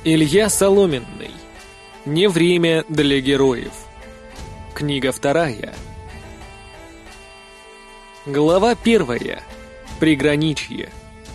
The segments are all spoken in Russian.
Илья Соломенный. Не время для героев. Книга 2. Глава 1. Приграничье.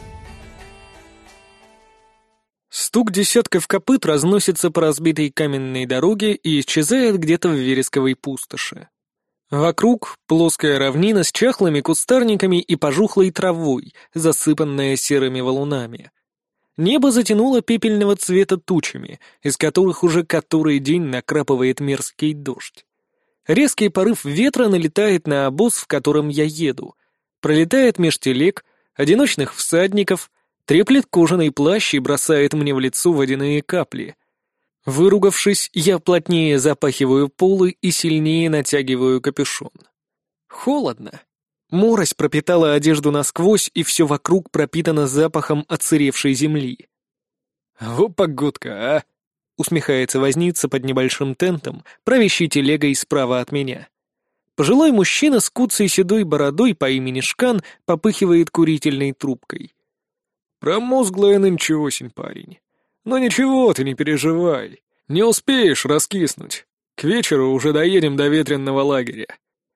Стук десятков копыт разносится по разбитой каменной дороге и исчезает где-то в вересковой пустоши. Вокруг плоская равнина с чахлыми кустарниками и пожухлой травой, засыпанная серыми валунами. Небо затянуло пепельного цвета тучами, из которых уже который день накрапывает мерзкий дождь. Резкий порыв ветра налетает на обоз, в котором я еду, пролетает меж телег, одиночных всадников, треплет кожаный плащ и бросает мне в лицо водяные капли. Выругавшись, я плотнее запахиваю полы и сильнее натягиваю капюшон. Холодно. Морось пропитала одежду насквозь, и все вокруг пропитано запахом отсыревшей земли. «Во погодка, а!» — усмехается возница под небольшим тентом, правящей телегой справа от меня. Пожилой мужчина с куцей седой бородой по имени Шкан попыхивает курительной трубкой. «Промозглая нынче осень, парень. Но ничего, ты не переживай. Не успеешь раскиснуть. К вечеру уже доедем до ветренного лагеря».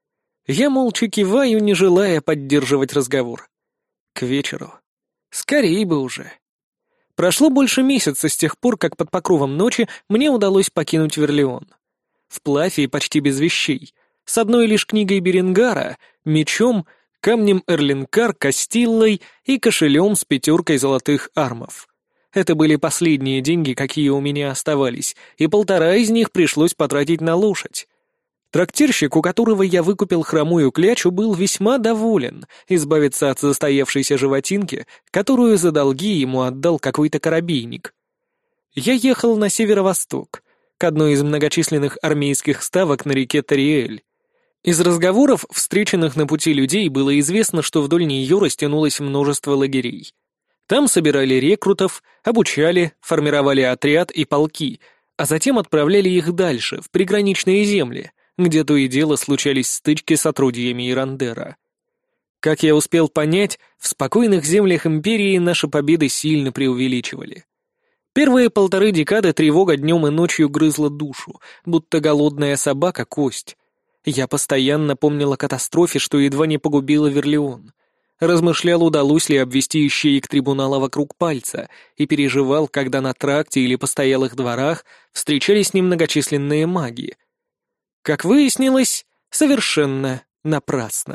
Я молча киваю, не желая поддерживать разговор. К вечеру. Скорей бы уже. Прошло больше месяца с тех пор, как под покровом ночи мне удалось покинуть Верлеон. Вплавь и почти без вещей. С одной лишь книгой Беренгара, мечом, камнем Эрлинкар, Кастиллой и кошелем с 5 золотых армов. Это были последние деньги, какие у меня оставались, и 1,5 из них пришлось потратить на лошадь. Трактирщик, у которого я выкупил хромую клячу, был весьма доволен избавиться от застоявшейся животинки, которую за долги ему отдал какой-то корабейник. Я ехал на северо-восток, к одной из многочисленных армейских ставок на реке Тариэль. Из разговоров, встреченных на пути людей, было известно, что вдоль нее растянулось множество лагерей. Там собирали рекрутов, обучали, формировали отряд и полки, а затем отправляли их дальше, в приграничные земли, где то и дело случались стычки с отродьями Ирандера. Как я успел понять, в спокойных землях Империи наши победы сильно преувеличивали. Первые 1,5 декады тревога днем и ночью грызла душу, будто голодная собака кость. Я постоянно помнил о катастрофе, что едва не погубила Верлеон. Размышлял, удалось ли обвести ищеек трибунала вокруг пальца, и переживал, когда на тракте или постоялых дворах встречались немногочисленные маги. Как выяснилось, совершенно напрасно.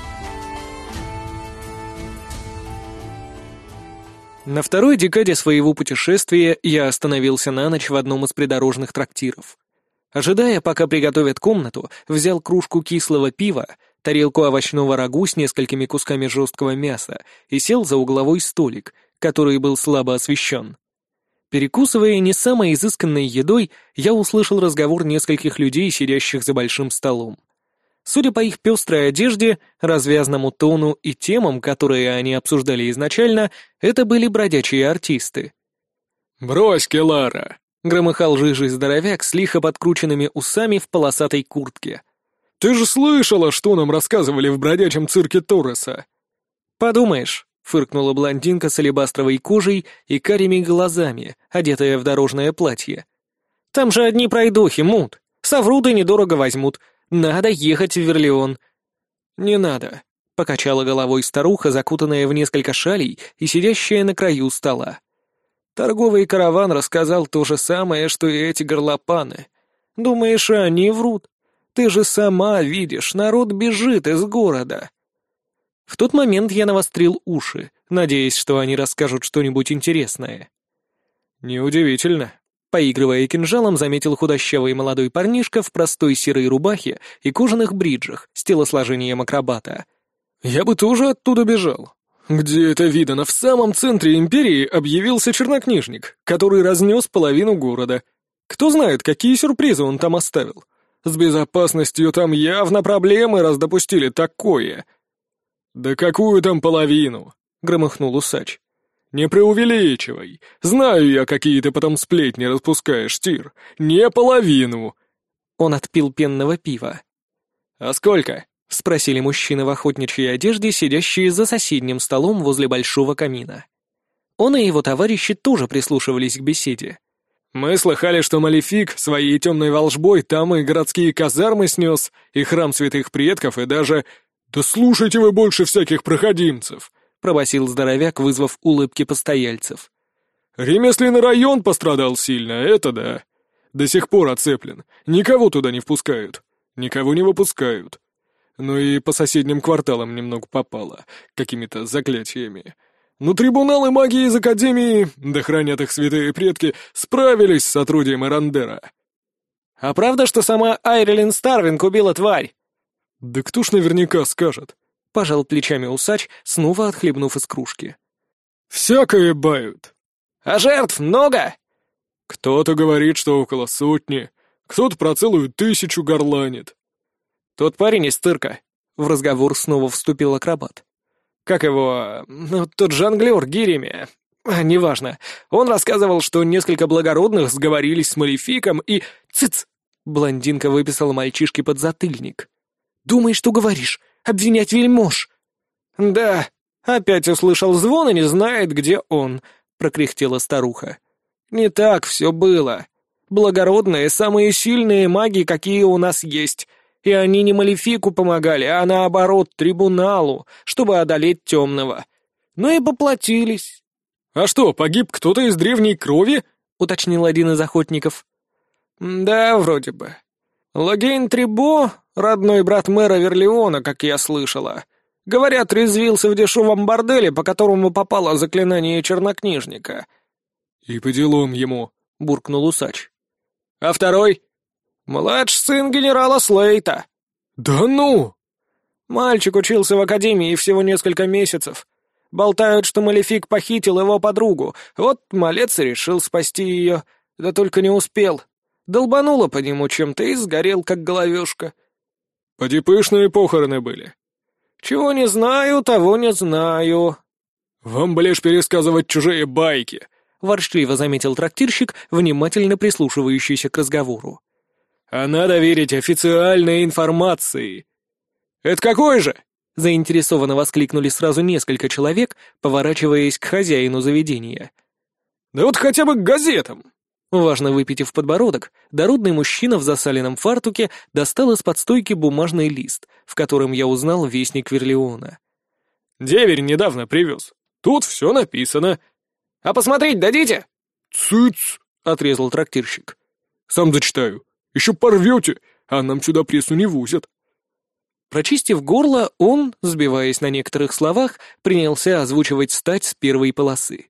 На 2-й декаде своего путешествия я остановился на ночь в одном из придорожных трактиров. Ожидая, пока приготовят комнату, взял кружку кислого пива, тарелку овощного рагу с несколькими кусками жесткого мяса и сел за угловой столик, который был слабо освещен. Перекусывая не самой изысканной едой, я услышал разговор нескольких людей, сидящих за большим столом. Судя по их пестрой одежде, развязному тону и темам, которые они обсуждали изначально, это были бродячие артисты. «Брось, Келара!» — громыхал рыжий здоровяк с лихо подкрученными усами в полосатой куртке. «Ты же слышала, что нам рассказывали в бродячем цирке Торреса?» «Подумаешь», — фыркнула блондинка с алебастровой кожей и карими глазами, одетая в дорожное платье. «Там же одни пройдохи, мут. Соврут и недорого возьмут. Надо ехать в Верлеон». «Не надо», — покачала головой старуха, закутанная в несколько шалей и сидящая на краю стола. «Торговый караван рассказал то же самое, что и эти горлопаны. Думаешь, они врут? Ты же сама видишь, народ бежит из города». В тот момент я навострил уши, надеясь, что они расскажут что-нибудь интересное. «Неудивительно», — поигрывая кинжалом, заметил худощавый молодой парнишка в простой серой рубахе и кожаных бриджах с телосложением акробата. «Я бы тоже оттуда бежал. Где это видано? В самом центре империи объявился чернокнижник, который разнес половину города. Кто знает, какие сюрпризы он там оставил. С безопасностью там явно проблемы, раз допустили такое». «Да какую там половину?» — громыхнул усач. «Не преувеличивай. Знаю я, какие ты потом сплетни распускаешь, Тир. Не половину». Он отпил пенного пива. «А сколько?» — спросили мужчины в охотничьей одежде, сидящие за соседним столом возле большого камина. Он и его товарищи тоже прислушивались к беседе. Мы слыхали, что Малефик своей темной волшбой там и городские казармы снес, и храм святых предков, и даже... Да слушайте вы больше всяких проходимцев!» — пробасил здоровяк, вызвав улыбки постояльцев. «Ремесленный район пострадал сильно, это да. До сих пор оцеплен, никого туда не впускают, никого не выпускают. Ну и по соседним кварталам немного попало, какими-то заклятиями. Но трибуналы магии из Академии, да хранят их святые предки, справились с отродьем Эрандера». «А правда, что сама Айрилин Старвинг убила тварь?» «Да кто ж наверняка скажет?» — пожал плечами усач, снова отхлебнув из кружки. «Всякое бают». «А жертв много?» «Кто-то говорит, что около 100, кто-то про целую 1000 горланит». «Тот парень из цирка», — в разговор снова вступил акробат. «Как его... ну, тот жонглер гирями... неважно. Он рассказывал, что несколько благородных сговорились с Малефиком и... Цыц!» Блондинка выписала мальчишке подзатыльник. «Думай, что говоришь. Обвинять вельмож». «Да, опять услышал звон и не знает, где он», — прокряхтела старуха. «Не так все было. Благородные — самые сильные маги, какие у нас есть. И они не Малефику помогали, а наоборот, трибуналу, чтобы одолеть темного. Ну и поплатились». «А что, погиб кто-то из древней крови?» — уточнил один из охотников. «Да, вроде бы. Логейн Трибо, родной брат мэра Верлеона, как я слышала. Говорят, резвился в дешевом борделе, по которому попало заклинание чернокнижника». «И по делам ему», — буркнул усач. «А второй?» «Младший сын генерала Слейта». «Да ну!» «Мальчик учился в академии всего несколько месяцев. Болтают, что Малефик похитил его подругу. Вот малец и решил спасти ее. Да только не успел. Долбануло по нему чем-то и сгорел, как головешка». «Поди пышные похороны были». «Чего не знаю, того не знаю». «Вам, блядь, пересказывать чужие байки», — ворчливо заметил трактирщик, внимательно прислушивающийся к разговору. «А надо верить официальной информации». «Это какой же?» — заинтересованно воскликнули сразу несколько человек, поворачиваясь к хозяину заведения. «Да вот хотя бы к газетам». Важно выпитив подбородок, дородный мужчина в засаленном фартуке достал из-под стойки бумажный лист, в котором я узнал вестник Верлеона. «Деверь недавно привез. Тут все написано». «А посмотреть дадите?» «Цыц!» — отрезал трактирщик. «Сам зачитаю. Еще порвете, а нам сюда прессу не возят». Прочистив горло, он, сбиваясь на некоторых словах, принялся озвучивать стать с первой полосы.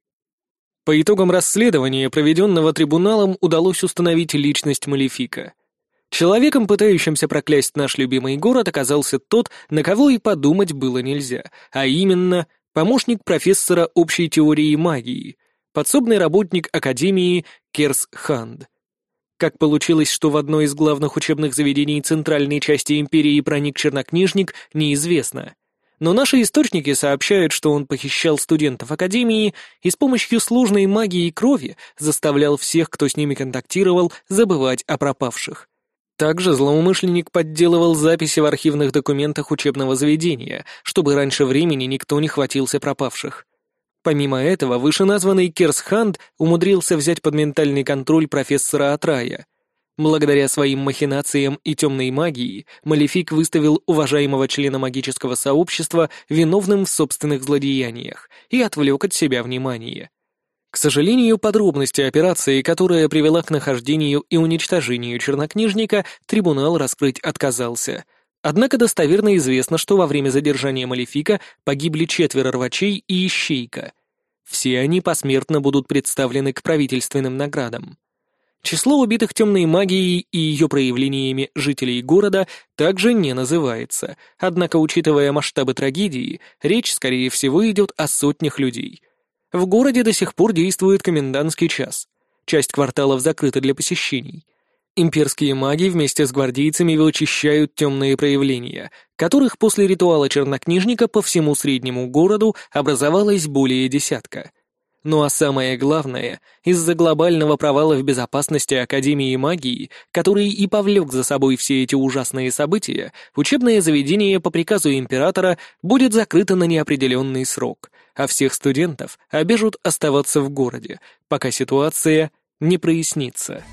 По итогам расследования, проведенного трибуналом, удалось установить личность Малефика. Человеком, пытающимся проклясть наш любимый город, оказался тот, на кого и подумать было нельзя, а именно помощник профессора общей теории магии, подсобный работник Академии Керс Ханд. Как получилось, что в одно из главных учебных заведений центральной части империи проник чернокнижник, неизвестно. Но наши источники сообщают, что он похищал студентов Академии и с помощью сложной магии крови заставлял всех, кто с ними контактировал, забывать о пропавших. Также злоумышленник подделывал записи в архивных документах учебного заведения, чтобы раньше времени никто не хватился пропавших. Помимо этого, вышеназванный Керс Ханд умудрился взять под ментальный контроль профессора Атрая. Благодаря своим махинациям и темной магии, Малефик выставил уважаемого члена магического сообщества виновным в собственных злодеяниях и отвлек от себя внимание. К сожалению, подробности операции, которая привела к нахождению и уничтожению чернокнижника, трибунал раскрыть отказался. Однако достоверно известно, что во время задержания Малефика погибли 4 рвачей и ищейка. Все они посмертно будут представлены к правительственным наградам. Число убитых темной магией и ее проявлениями жителей города также не называется, однако, учитывая масштабы трагедии, речь, скорее всего, идет о сотнях людей. В городе до сих пор действует комендантский час. Часть кварталов закрыта для посещений. Имперские маги вместе с гвардейцами вычищают темные проявления, которых после ритуала чернокнижника по всему среднему городу образовалось более 10. Ну а самое главное, из-за глобального провала в безопасности Академии магии, который и повлек за собой все эти ужасные события, учебное заведение по приказу императора будет закрыто на неопределенный срок, а всех студентов обяжут оставаться в городе, пока ситуация не прояснится.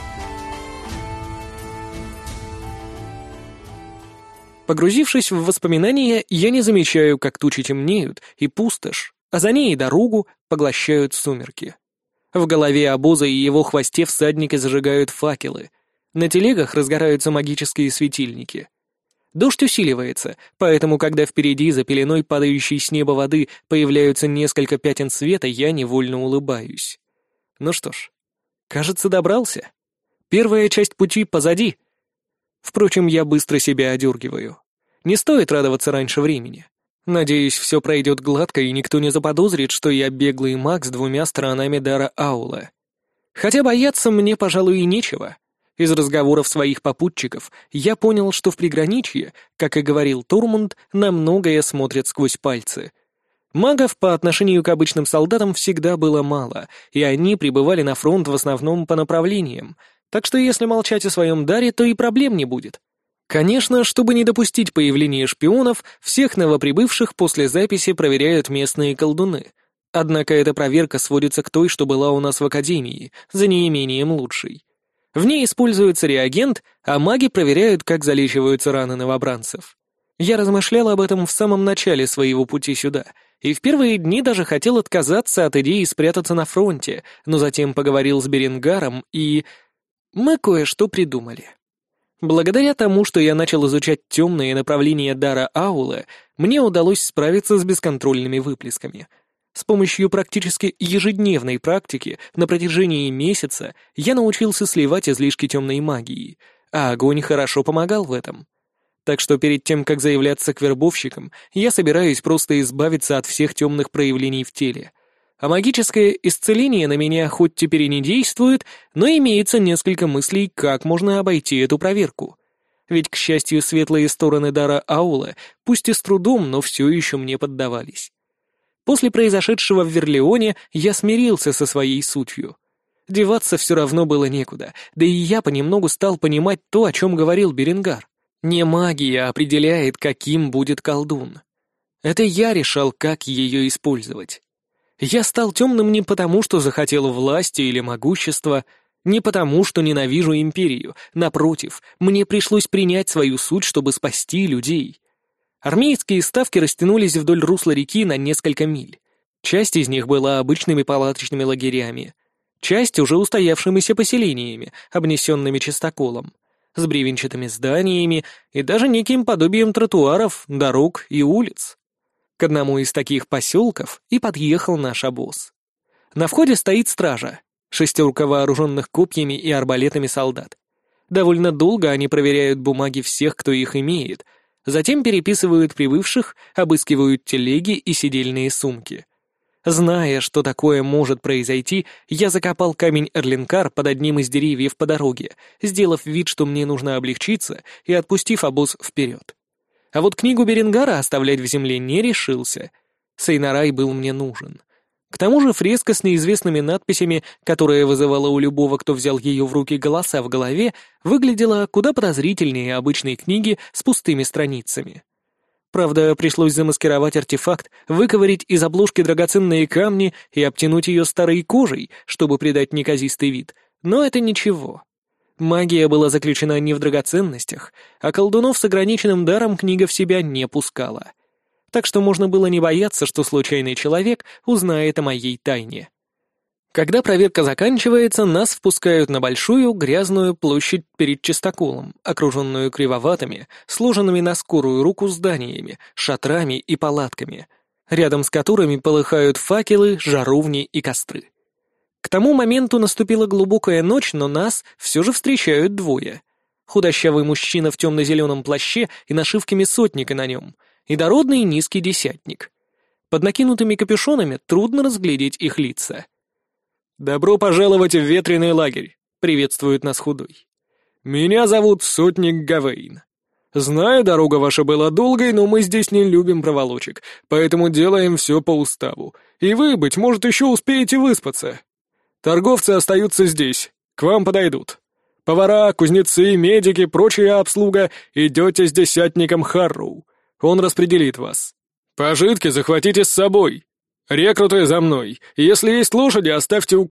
Погрузившись в воспоминания, я не замечаю, как тучи темнеют, и пустошь, а за ней и дорогу поглощают сумерки. В голове обоза и его хвосте всадники зажигают факелы. На телегах разгораются магические светильники. Дождь усиливается, поэтому, когда впереди за пеленой падающей с неба воды появляются несколько пятен света, я невольно улыбаюсь. Ну что ж, кажется, добрался. Первая часть пути позади. Впрочем, я быстро себя одергиваю. Не стоит радоваться раньше времени. Надеюсь, все пройдет гладко, и никто не заподозрит, что я беглый маг с 2 сторонами дара аула. Хотя бояться мне, пожалуй, и нечего. Из разговоров своих попутчиков я понял, что в приграничье, как и говорил Тормунд, на многое смотрят сквозь пальцы. Магов по отношению к обычным солдатам всегда было мало, и они прибывали на фронт в основном по направлениям, так что если молчать о своем даре, то и проблем не будет. Конечно, чтобы не допустить появления шпионов, всех новоприбывших после записи проверяют местные колдуны. Однако эта проверка сводится к той, что была у нас в академии, за неимением лучшей. В ней используется реагент, а маги проверяют, как залечиваются раны новобранцев. Я размышлял об этом в самом начале своего пути сюда, и в первые дни даже хотел отказаться от идеи спрятаться на фронте, но затем поговорил с Беренгаром, и мы кое-что придумали. Благодаря тому, что я начал изучать темные направления дара аула, мне удалось справиться с бесконтрольными выплесками. С помощью практически ежедневной практики на протяжении месяца я научился сливать излишки темной магии, а огонь хорошо помогал в этом. Так что перед тем, как заявляться к вербовщикам, я собираюсь просто избавиться от всех темных проявлений в теле. А магическое исцеление на меня хоть теперь и не действует, но имеется несколько мыслей, как можно обойти эту проверку. Ведь, к счастью, светлые стороны дара аула, пусть и с трудом, но все еще мне поддавались. После произошедшего в Верлеоне я смирился со своей сутью. Деваться все равно было некуда, да и я понемногу стал понимать то, о чем говорил Беренгар. Не магия определяет, каким будет колдун. Это я решал, как ее использовать. Я стал темным не потому, что захотел власти или могущества, не потому, что ненавижу империю. Напротив, мне пришлось принять свою суть, чтобы спасти людей. Армейские ставки растянулись вдоль русла реки на несколько миль. Часть из них была обычными палаточными лагерями, часть уже устоявшимися поселениями, обнесенными чистоколом, с бревенчатыми зданиями и даже неким подобием тротуаров, дорог и улиц. К одному из таких поселков и подъехал наш обоз. На входе стоит стража, 6 вооруженных копьями и арбалетами солдат. Довольно долго они проверяют бумаги всех, кто их имеет, затем переписывают прибывших, обыскивают телеги и сидельные сумки. Зная, что такое может произойти, я закопал камень Эрлинкар под одним из деревьев по дороге, сделав вид, что мне нужно облегчиться, и отпустив обоз вперед. А вот книгу Беренгара оставлять в земле не решился. Сейнарай был мне нужен. К тому же фреска с неизвестными надписями, которая вызывала у любого, кто взял ее в руки, голоса в голове, выглядела куда подозрительнее обычной книги с пустыми страницами. Правда, пришлось замаскировать артефакт, выковырять из обложки драгоценные камни и обтянуть ее старой кожей, чтобы придать неказистый вид, но это ничего. Магия была заключена не в драгоценностях, а колдунов с ограниченным даром книга в себя не пускала. Так что можно было не бояться, что случайный человек узнает о моей тайне. Когда проверка заканчивается, нас впускают на большую грязную площадь перед чистоколом, окруженную кривоватыми, сложенными на скорую руку зданиями, шатрами и палатками, рядом с которыми полыхают факелы, жаровни и костры. К тому моменту наступила глубокая ночь, но нас все же встречают двое. Худощавый мужчина в темно-зеленом плаще и нашивками сотника на нем, и дородный низкий десятник. Под накинутыми капюшонами трудно разглядеть их лица. «Добро пожаловать в ветреный лагерь», — приветствует нас худой. «Меня зовут Сотник Гавейн. Знаю, дорога ваша была долгой, но мы здесь не любим проволочек, поэтому делаем все по уставу, и вы, быть может, еще успеете выспаться. Торговцы остаются здесь, к вам подойдут. Повара, кузнецы, медики, прочая обслуга, идете с десятником Харроу. Он распределит вас. Пожитки захватите с собой. Рекруты за мной. Если есть лошади, оставьте у